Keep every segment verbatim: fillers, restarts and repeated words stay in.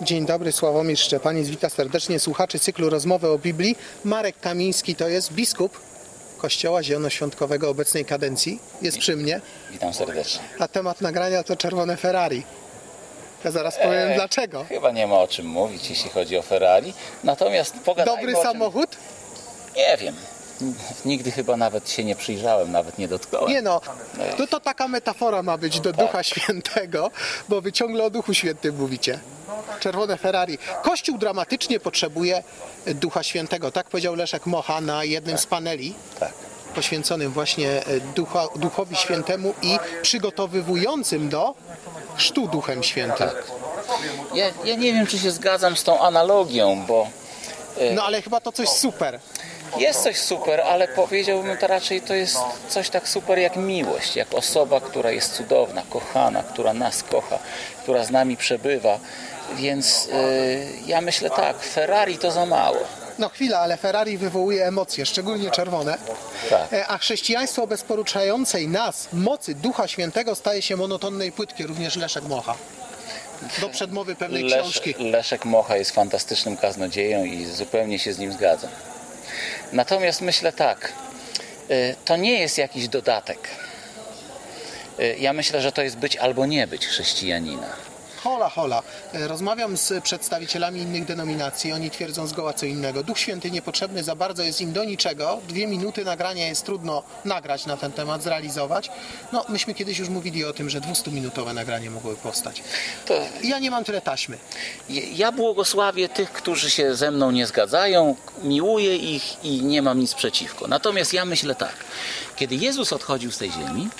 Dzień dobry, Sławomir Szczepaniec, witam serdecznie słuchaczy cyklu Rozmowy o Biblii. Marek Kamiński to jest biskup Kościoła Zielonoświątkowego obecnej kadencji, jest przy mnie. Witam serdecznie. A temat nagrania to czerwone Ferrari. Ja zaraz powiem eee, dlaczego. Chyba nie ma o czym mówić, jeśli chodzi o Ferrari. Natomiast pogadajmy Dobry o czym... samochód? Nie wiem. Nigdy chyba nawet się nie przyjrzałem, nawet nie dotknąłem. Nie no, to, to taka metafora ma być do tak. Ducha Świętego, bo wy ciągle o Duchu Świętym mówicie. Czerwone Ferrari. Kościół dramatycznie potrzebuje Ducha Świętego. Tak powiedział Leszek Mocha na jednym tak. z paneli. Tak. Poświęconym właśnie Ducha, Duchowi Świętemu i przygotowywującym do chrztu Duchem Świętym. Tak. Ja, ja nie wiem, czy się zgadzam z tą analogią, bo... No ale chyba to coś super. Jest coś super, ale powiedziałbym to raczej to jest coś tak super jak miłość, jak osoba, która jest cudowna, kochana, która nas kocha, która z nami przebywa. Więc yy, ja myślę tak, Ferrari to za mało. No chwila, ale Ferrari wywołuje emocje, szczególnie czerwone. Tak. A chrześcijaństwo bez poruszającej nas mocy Ducha Świętego staje się monotonne i płytkie, również Leszek Mocha. Do przedmowy pewnej Lesz, książki. Leszek Mocha jest fantastycznym kaznodzieją i zupełnie się z nim zgadzam. Natomiast myślę tak, to nie jest jakiś dodatek. Ja myślę, że to jest być albo nie być chrześcijanina. Hola, hola. Rozmawiam z przedstawicielami innych denominacji. Oni twierdzą zgoła co innego. Duch Święty niepotrzebny za bardzo jest im do niczego. Dwie minuty nagrania jest trudno nagrać na ten temat, zrealizować. No, myśmy kiedyś już mówili o tym, że dwustuminutowe nagranie mogłoby powstać. To ja nie mam tyle taśmy. Ja błogosławię tych, którzy się ze mną nie zgadzają, miłuję ich i nie mam nic przeciwko. Natomiast ja myślę tak, kiedy Jezus odchodził z tej ziemi,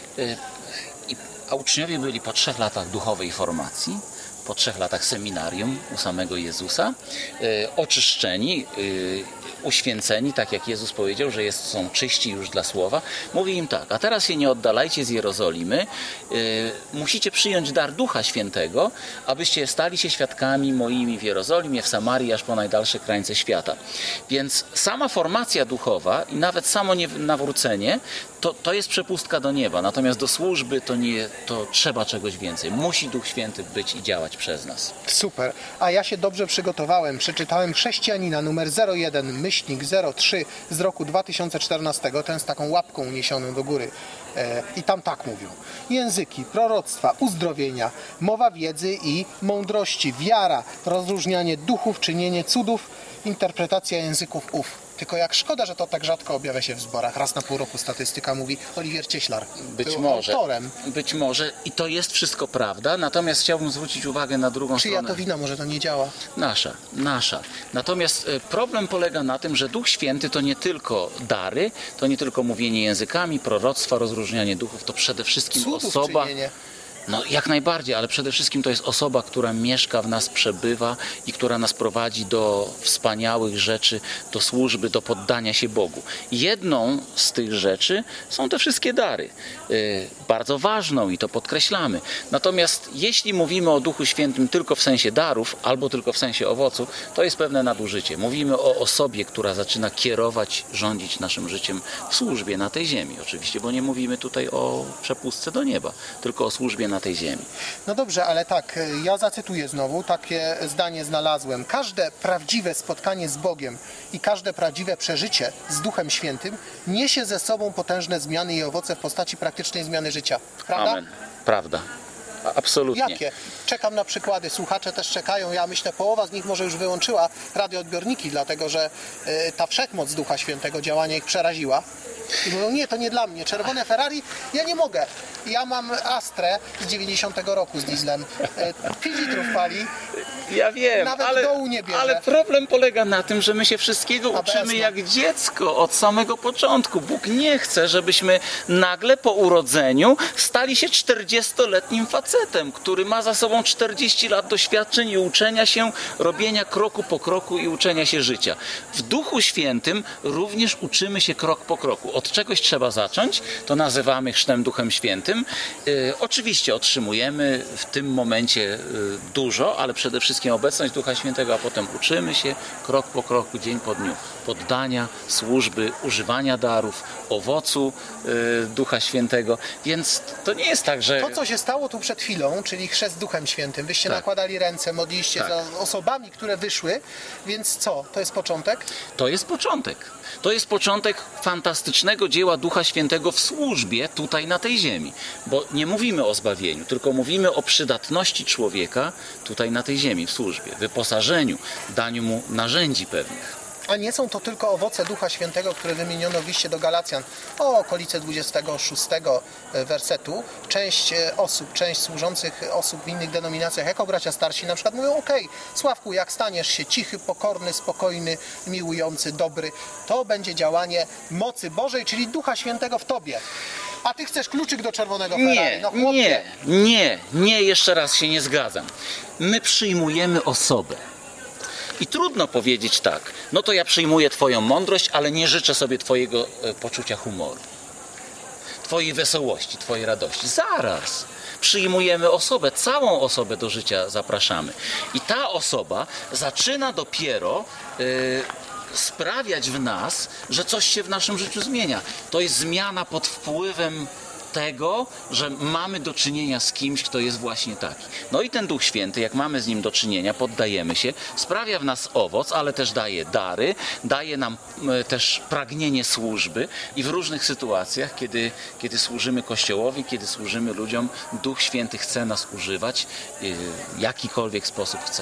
a uczniowie byli po trzech latach duchowej formacji, po trzech latach seminarium u samego Jezusa, y, oczyszczeni, y, uświęceni, tak jak Jezus powiedział, że jest, są czyści już dla słowa. Mówi im tak, a teraz się nie oddalajcie z Jerozolimy, y, musicie przyjąć dar Ducha Świętego, abyście stali się świadkami moimi w Jerozolimie, w Samarii, aż po najdalsze krańce świata. Więc sama formacja duchowa i nawet samo nie, nawrócenie, to, to jest przepustka do nieba. Natomiast do służby to, nie, to trzeba czegoś więcej. Musi Duch Święty być i działać przez nas. Super. A ja się dobrze przygotowałem. Przeczytałem Chrześcijanina numer zero jeden myślnik zero trzy z roku dwa tysiące czternastego. Ten z taką łapką uniesioną do góry. E, I tam tak mówią. Języki, proroctwa, uzdrowienia, mowa wiedzy i mądrości, wiara, rozróżnianie duchów, czynienie cudów, interpretacja języków ów. Tylko jak szkoda, że to tak rzadko objawia się w zborach. Raz na pół roku statystyka mówi Oliwier Cieślar. Być był może. autorem. Być może i to jest wszystko prawda, natomiast chciałbym zwrócić uwagę na drugą Czyja stronę. to wina? Może to nie działa? Nasza, nasza. Natomiast problem polega na tym, że Duch Święty to nie tylko dary, to nie tylko mówienie językami, proroctwa, rozróżnianie duchów, to przede wszystkim Cudów osoba... czynienie. No jak najbardziej, ale przede wszystkim to jest osoba, która mieszka w nas, przebywa i która nas prowadzi do wspaniałych rzeczy, do służby, do poddania się Bogu. Jedną z tych rzeczy są te wszystkie dary. Yy, bardzo ważną i to podkreślamy. Natomiast jeśli mówimy o Duchu Świętym tylko w sensie darów albo tylko w sensie owocu, to jest pewne nadużycie. Mówimy o osobie, która zaczyna kierować, rządzić naszym życiem w służbie na tej ziemi. Oczywiście, bo nie mówimy tutaj o przepustce do nieba, tylko o służbie na tej ziemi. No dobrze, ale tak, ja zacytuję znowu, takie zdanie znalazłem. Każde prawdziwe spotkanie z Bogiem i każde prawdziwe przeżycie z Duchem Świętym niesie ze sobą potężne zmiany i owoce w postaci praktycznej zmiany życia. Prawda? Amen. Prawda. Absolutnie. Jakie? Czekam na przykłady. Słuchacze też czekają. Ja myślę, połowa z nich może już wyłączyła radioodbiorniki, dlatego że y, ta wszechmoc Ducha Świętego działania ich przeraziła. I mówią, nie, to nie dla mnie. Czerwone Ferrari, ja nie mogę. Ja mam Astrę z dziewięćdziesiątego roku z dieslem. pięć litrów pali. Ja wiem, Nawet ale, dołu nie bierze. ale problem polega na tym, że my się wszystkiego A uczymy bez, no. jak dziecko od samego początku. Bóg nie chce, żebyśmy nagle po urodzeniu stali się czterdziestoletnim facetem, który ma za sobą czterdzieści lat doświadczeń i uczenia się, robienia kroku po kroku i uczenia się życia. W Duchu Świętym również uczymy się krok po kroku. Od czegoś trzeba zacząć, to nazywamy chrztem Duchem Świętym. Yy, oczywiście otrzymujemy w tym momencie yy, dużo, ale przede przede wszystkim obecność Ducha Świętego, a potem uczymy się krok po kroku, dzień po dniu poddania, służby, używania darów, owocu y, Ducha Świętego. Więc to nie jest tak, że... To, co się stało tu przed chwilą, czyli chrzest Duchem Świętym, wyście Tak. nakładali ręce, modliście Tak. za osobami, które wyszły, więc co? To jest początek? To jest początek. To jest początek fantastycznego dzieła Ducha Świętego w służbie tutaj na tej ziemi. Bo nie mówimy o zbawieniu, tylko mówimy o przydatności człowieka tutaj na tej ziemi w służbie, wyposażeniu, daniu mu narzędzi pewnych. A nie są to tylko owoce Ducha Świętego, które wymieniono w liście do Galacjan o okolice dwudziestego szóstego wersetu. Część e, osób, część służących osób w innych denominacjach, jako bracia starsi, na przykład mówią: okej, Sławku, jak staniesz się cichy, pokorny, spokojny, miłujący, dobry, to będzie działanie mocy Bożej, czyli Ducha Świętego w tobie. A ty chcesz kluczyk do czerwonego Ferrari? Nie, No chłopie. nie, nie, nie, jeszcze raz się nie zgadzam. My przyjmujemy osobę. I trudno powiedzieć tak, no to ja przyjmuję twoją mądrość, ale nie życzę sobie twojego e, poczucia humoru, twojej wesołości, twojej radości. Zaraz. Przyjmujemy osobę, całą osobę do życia zapraszamy. I ta osoba zaczyna dopiero e, sprawiać w nas, że coś się w naszym życiu zmienia. To jest zmiana pod wpływem tego, że mamy do czynienia z kimś, kto jest właśnie taki. No i ten Duch Święty, jak mamy z nim do czynienia, poddajemy się, sprawia w nas owoc, ale też daje dary, daje nam e, też pragnienie służby i w różnych sytuacjach, kiedy, kiedy służymy Kościołowi, kiedy służymy ludziom, Duch Święty chce nas używać e, w jakikolwiek sposób chce.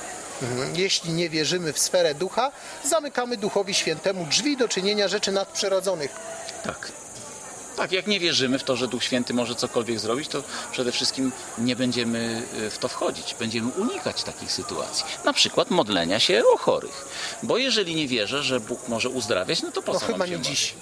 Jeśli nie wierzymy w sferę ducha, zamykamy Duchowi Świętemu drzwi do czynienia rzeczy nadprzyrodzonych. Tak. Tak, jak nie wierzymy w to, że Duch Święty może cokolwiek zrobić, to przede wszystkim nie będziemy w to wchodzić. Będziemy unikać takich sytuacji. Na przykład modlenia się o chorych. Bo jeżeli nie wierzę, że Bóg może uzdrawiać, no to po No co chyba mam się nie modlić? dziś.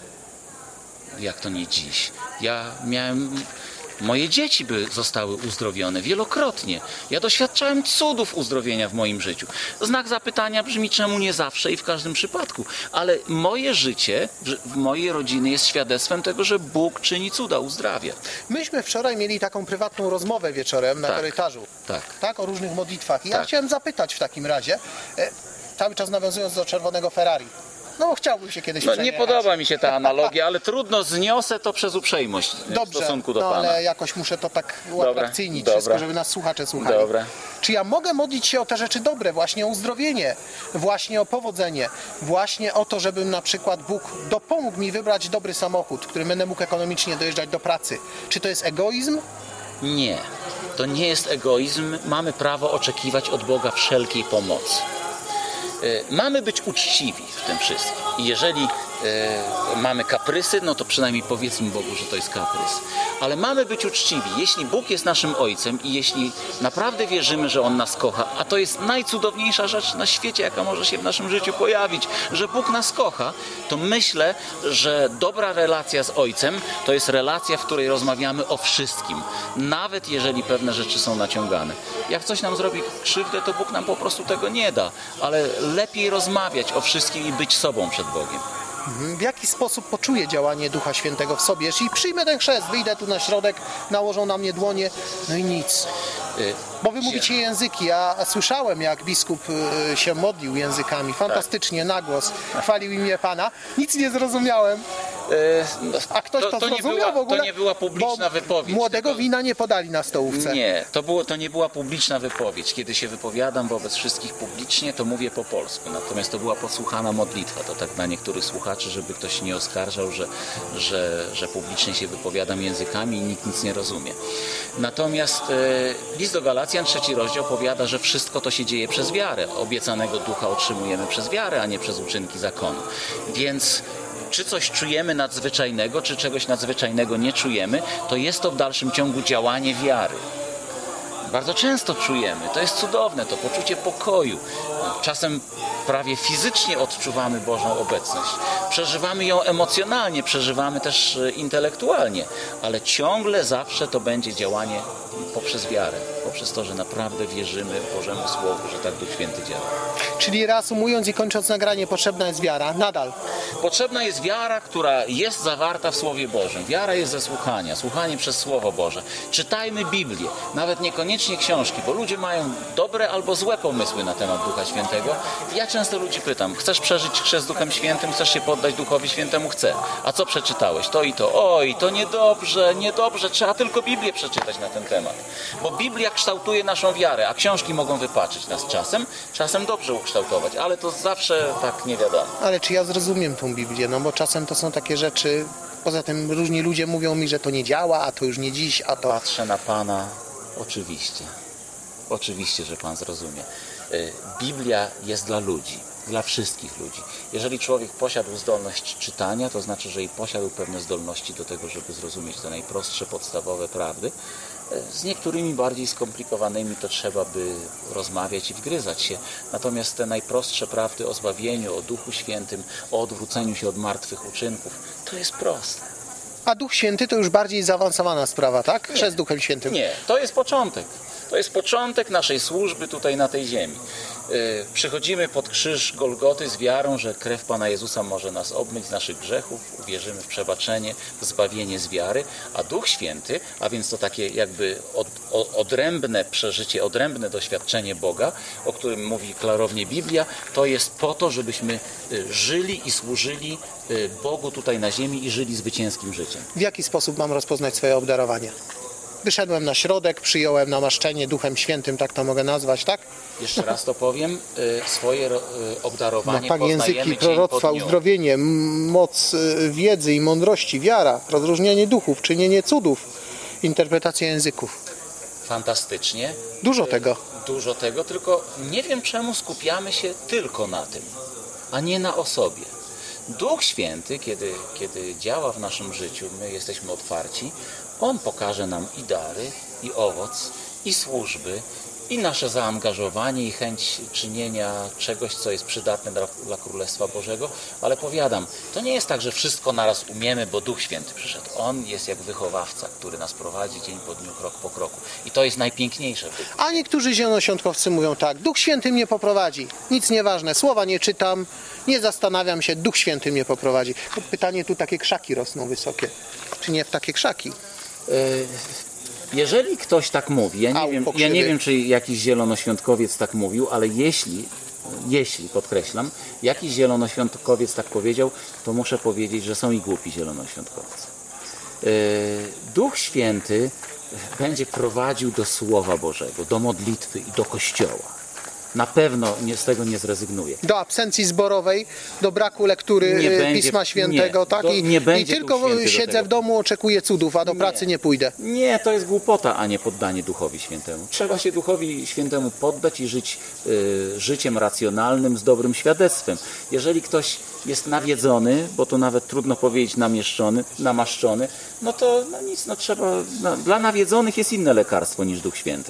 Jak to nie dziś? Ja miałem... Moje dzieci by zostały uzdrowione wielokrotnie. Ja doświadczałem cudów uzdrowienia w moim życiu. Znak zapytania brzmi, czemu nie zawsze i w każdym przypadku. Ale moje życie w mojej rodziny jest świadectwem tego, że Bóg czyni cuda, uzdrawia. Myśmy wczoraj mieli taką prywatną rozmowę wieczorem na Tak. korytarzu. Tak. Tak, o różnych modlitwach. I ja Tak. chciałem zapytać w takim razie, e, cały czas nawiązując do czerwonego Ferrari. No chciałbym się kiedyś No, nie przejechać. podoba mi się ta analogia, ale trudno zniosę to przez uprzejmość w Dobrze, stosunku do no Pana. ale jakoś muszę to tak uatrakcyjnić dobra. wszystko, żeby nas słuchacze słuchali. Dobra. Czy ja mogę modlić się o te rzeczy dobre, właśnie o uzdrowienie, właśnie o powodzenie, właśnie o to, żebym na przykład Bóg dopomógł mi wybrać dobry samochód, którym będę mógł ekonomicznie dojeżdżać do pracy? Czy to jest egoizm? Nie, to nie jest egoizm. Mamy prawo oczekiwać od Boga wszelkiej pomocy. Y, Mamy być uczciwi w tym wszystkim. I jeżeli y, mamy kaprysy, no to przynajmniej powiedzmy Bogu, że to jest kaprys. Ale mamy być uczciwi. Jeśli Bóg jest naszym Ojcem i jeśli naprawdę wierzymy, że On nas kocha, a to jest najcudowniejsza rzecz na świecie, jaka może się w naszym życiu pojawić, że Bóg nas kocha, to myślę, że dobra relacja z Ojcem to jest relacja, w której rozmawiamy o wszystkim. Nawet jeżeli pewne rzeczy są naciągane. Jak coś nam zrobi krzywdę, to Bóg nam po prostu tego nie da. Ale lepiej rozmawiać o wszystkim i być sobą przed Bogiem. W jaki sposób poczuję działanie Ducha Świętego w sobie? Jeśli przyjmę ten chrzest, wyjdę tu na środek, nałożą na mnie dłonie, no i nic. Y, Bo wy mówicie języki. Ja słyszałem, jak biskup y, się modlił językami. Fantastycznie, na głos. Chwalił imię Pana. Nic nie zrozumiałem. y, no, A ktoś to, to, to, nie zrozumiał była, w ogóle? to nie była publiczna Bo wypowiedź. młodego tylko- wina nie podali na stołówce. Nie, to, było, to nie była publiczna wypowiedź. Kiedy się wypowiadam wobec wszystkich publicznie, to mówię po polsku. Natomiast to była podsłuchana modlitwa. To tak dla niektórych słuchaczy, żeby ktoś nie oskarżał, że, że, że publicznie się wypowiadam językami i nikt nic nie rozumie. Natomiast e, list do Galacjan, trzeci rozdział, powiada, że wszystko to się dzieje przez wiarę. Obiecanego ducha otrzymujemy przez wiarę, a nie przez uczynki zakonu. Więc czy coś czujemy nadzwyczajnego, czy czegoś nadzwyczajnego nie czujemy, to jest to w dalszym ciągu działanie wiary. Bardzo często czujemy, to jest cudowne, to poczucie pokoju. Czasem prawie fizycznie odczuwamy Bożą obecność. Przeżywamy ją emocjonalnie, przeżywamy też e, intelektualnie, ale ciągle zawsze to będzie działanie poprzez wiarę, poprzez przez to, że naprawdę wierzymy Bożemu Słowu, że tak Duch Święty działa. Czyli reasumując i kończąc nagranie, potrzebna jest wiara, nadal. Potrzebna jest wiara, która jest zawarta w Słowie Bożym. Wiara jest ze słuchania, słuchanie przez Słowo Boże. Czytajmy Biblię, nawet niekoniecznie książki, bo ludzie mają dobre albo złe pomysły na temat Ducha Świętego. Ja często ludzi pytam, chcesz przeżyć chrzest Duchem Świętym, chcesz się poddać Duchowi Świętemu? Chcę. A co przeczytałeś? To i to. Oj, to niedobrze, niedobrze, trzeba tylko Biblię przeczytać na ten temat. Bo Biblia kształtuje naszą wiarę, a książki mogą wypaczyć nas czasem, czasem dobrze ukształtować, ale to zawsze tak nie wiadomo. Ale czy ja zrozumiem tą Biblię? No bo czasem to są takie rzeczy, poza tym różni ludzie mówią mi, że to nie działa, a to już nie dziś, a to... Patrzę na Pana, oczywiście. Oczywiście, że Pan zrozumie. Biblia jest dla ludzi, dla wszystkich ludzi. Jeżeli człowiek posiadł zdolność czytania, to znaczy, że i posiadł pewne zdolności do tego, żeby zrozumieć te najprostsze, podstawowe prawdy. Z niektórymi bardziej skomplikowanymi to trzeba by rozmawiać i wgryzać się. Natomiast te najprostsze prawdy o zbawieniu, o Duchu Świętym, o odwróceniu się od martwych uczynków, to jest proste. A Duch Święty to już bardziej zaawansowana sprawa, tak? Chrzest Duchem Świętym. Nie, to jest początek. To jest początek naszej służby tutaj na tej ziemi. Yy, przychodzimy pod krzyż Golgoty z wiarą, że krew Pana Jezusa może nas obmyć z naszych grzechów, uwierzymy w przebaczenie, w zbawienie z wiary, a Duch Święty, a więc to takie jakby od, o, odrębne przeżycie, odrębne doświadczenie Boga, o którym mówi klarownie Biblia, to jest po to, żebyśmy y, żyli i służyli y, Bogu tutaj na ziemi i żyli zwycięskim życiem. W jaki sposób mam rozpoznać swoje obdarowanie? Wyszedłem na środek, przyjąłem namaszczenie Duchem Świętym, tak to mogę nazwać, tak? Jeszcze raz to powiem, y, swoje y, obdarowanie No tak, poznajemy języki, dzień proroctwa, po dniu. uzdrowienie, m- moc y, wiedzy i mądrości, wiara, rozróżnianie duchów, czynienie cudów, interpretacja języków. Fantastycznie. Dużo Y, tego. Dużo tego, tylko nie wiem czemu skupiamy się tylko na tym, a nie na osobie. Duch Święty, kiedy, kiedy działa w naszym życiu, my jesteśmy otwarci, On pokaże nam i dary, i owoc, i służby, i nasze zaangażowanie, i chęć czynienia czegoś, co jest przydatne dla, dla Królestwa Bożego, ale powiadam, to nie jest tak, że wszystko naraz umiemy, bo Duch Święty przyszedł. On jest jak wychowawca, który nas prowadzi dzień po dniu, krok po kroku. I to jest najpiękniejsze w Duchu. A niektórzy zielonoświątkowcy mówią tak, Duch Święty mnie poprowadzi, nic nieważne, słowa nie czytam, nie zastanawiam się, Duch Święty mnie poprowadzi. Pytanie, tu takie krzaki rosną wysokie, czy nie w takie krzaki? Jeżeli ktoś tak mówi, ja nie, Au, wiem, ja pokrzywy. nie wiem, czy jakiś zielonoświątkowiec tak mówił, ale jeśli, jeśli, podkreślam, jakiś zielonoświątkowiec tak powiedział, to muszę powiedzieć, że są i głupi zielonoświątkowcy. Yy, Duch Święty będzie prowadził do Słowa Bożego, do modlitwy i do Kościoła. Na pewno nie, z tego nie zrezygnuje. Do absencji zborowej, do braku lektury Nie y, będzie- Pisma Świętego, nie, tak? do- I, nie i będzie tylko Duch Święty do siedzę tego. w domu, oczekuję cudów, a do Nie. pracy nie pójdę. Nie, to jest głupota, a nie poddanie Duchowi Świętemu. Trzeba się Duchowi Świętemu poddać i żyć y, życiem racjonalnym, z dobrym świadectwem. Jeżeli ktoś jest nawiedzony, bo to nawet trudno powiedzieć namieszczony, namaszczony, no to no nic, no trzeba, no, dla nawiedzonych jest inne lekarstwo niż Duch Święty.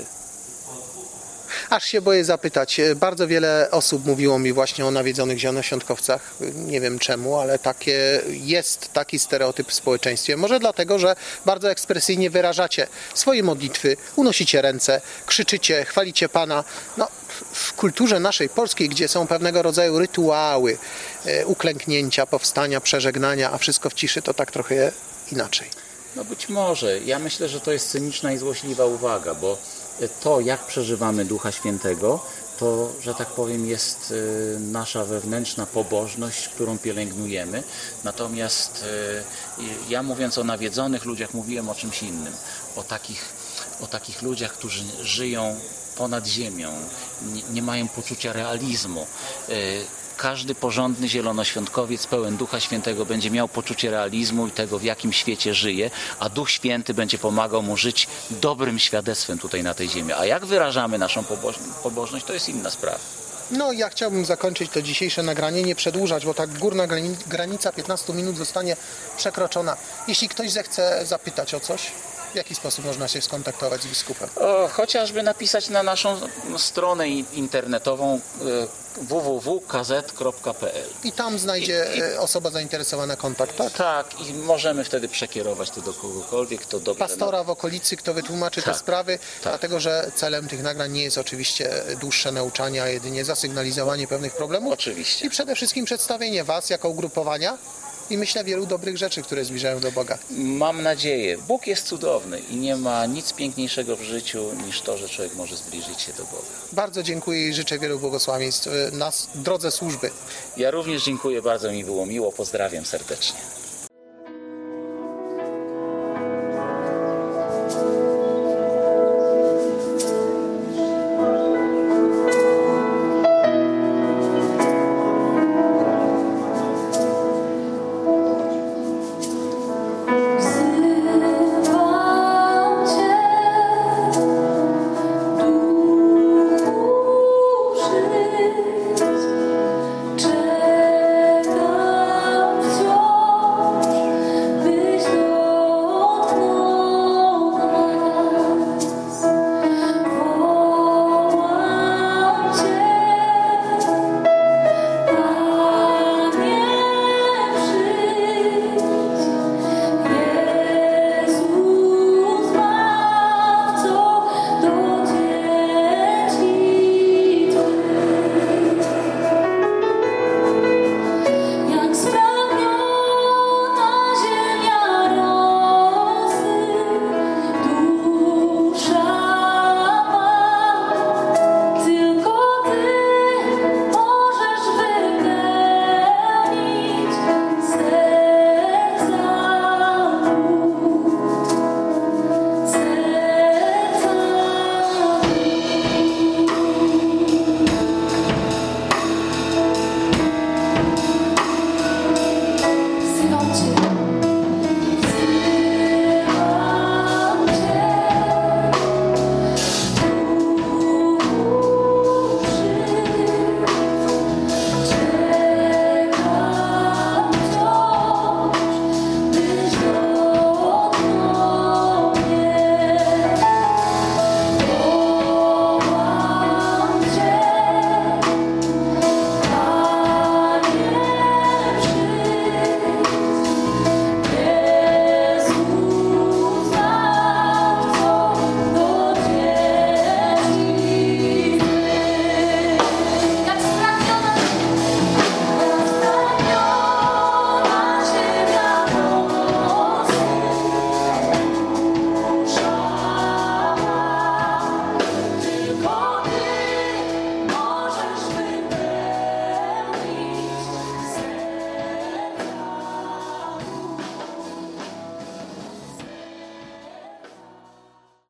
Aż się boję zapytać. Bardzo wiele osób mówiło mi właśnie o nawiedzonych zielonoświątkowcach. Nie wiem czemu, ale takie, jest taki stereotyp w społeczeństwie. Może dlatego, że bardzo ekspresyjnie wyrażacie swoje modlitwy, unosicie ręce, krzyczycie, chwalicie Pana. No, w kulturze naszej polskiej, gdzie są pewnego rodzaju rytuały, e, uklęknięcia, powstania, przeżegnania, a wszystko w ciszy, to tak trochę inaczej. No być może. Ja myślę, że to jest cyniczna i złośliwa uwaga, bo to, jak przeżywamy Ducha Świętego, to, że tak powiem, jest y, nasza wewnętrzna pobożność, którą pielęgnujemy. Natomiast y, ja, mówiąc o nawiedzonych ludziach, mówiłem o czymś innym. O takich, o takich ludziach, którzy żyją ponad ziemią, nie, nie mają poczucia realizmu. Y, Każdy porządny zielonoświątkowiec pełen Ducha Świętego będzie miał poczucie realizmu i tego, w jakim świecie żyje, a Duch Święty będzie pomagał mu żyć dobrym świadectwem tutaj na tej ziemi. A jak wyrażamy naszą pobożność, to jest inna sprawa. No ja chciałbym zakończyć to dzisiejsze nagranie, nie przedłużać, bo tak górna granica piętnaście minut zostanie przekroczona. Jeśli ktoś zechce zapytać o coś, jaki sposób można się skontaktować z biskupem? O, chociażby napisać na naszą stronę in- internetową y, w w w kropka k z kropka p l. I tam znajdzie e, osoba zainteresowana kontakt, tak? Tak, i możemy wtedy przekierować to do kogokolwiek, kto dobrze... Pastora w okolicy, kto wytłumaczy te Tak, sprawy, tak. dlatego że celem tych nagrań nie jest oczywiście dłuższe nauczanie, a jedynie zasygnalizowanie pewnych problemów. Oczywiście. I przede wszystkim przedstawienie Was jako ugrupowania i myślę wielu dobrych rzeczy, które zbliżają do Boga. Mam nadzieję. Bóg jest cudowny i nie ma nic piękniejszego w życiu niż to, że człowiek może zbliżyć się do Boga. Bardzo dziękuję i życzę wielu błogosławieństw e, na drodze służby. Ja również dziękuję, bardzo mi było miło. Pozdrawiam serdecznie.